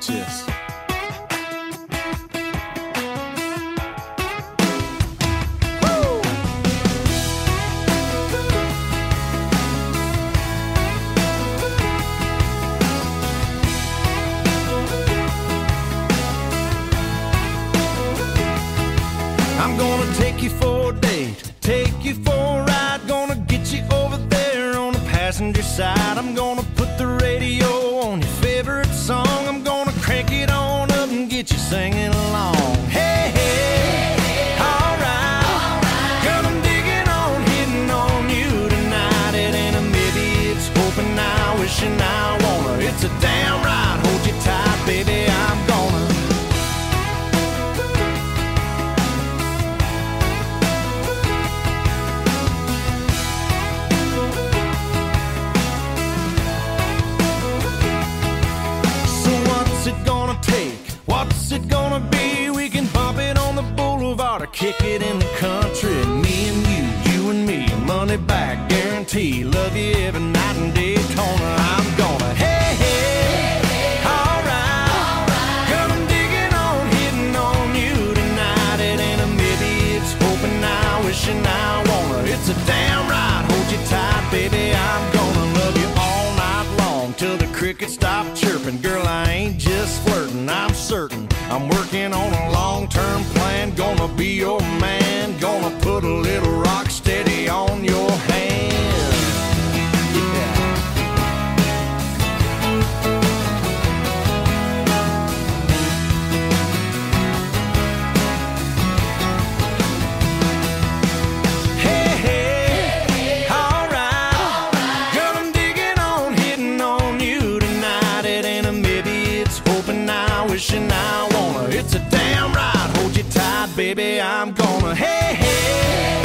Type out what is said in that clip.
bitches. I'm gonna take you for a date, take you for a ride, gonna get you over there on the passenger side. I'm gonna put the radio on your favorite song. I'm gonna crank it on up and get you singing along. Hey, hey, alright. Girl, I'm digging on, hitting on you tonight. It ain't a maybe, it's hoping now, wishing I wanna. It's a damn right, hold you tight, baby, I'm gonna. What's it gonna be? We can bump it on the boulevard or kick it in the country. Me and you and me, money back guarantee. Love you every night in Daytona. I'm gonna, hey, hey, alright. Girl, I'm digging on, hitting on you tonight. It ain't a maybe, it's hoping now, wishing I wanna. It's a damn right, hold you tight, baby. I'm gonna love you all night long till the crickets stop chirping. Girl, I ain't just flirting, I'm certain I'm working on a long-term plan. Gonna be your man, gonna put a little rock steady on your hand. Hey, hey, alright. Girl, I'm digging on, hitting on you tonight. It ain't a maybe, it's hoping now, wishing I wanna. It's a damn right, hold you tight, baby, I'm gonna. Hey, hey.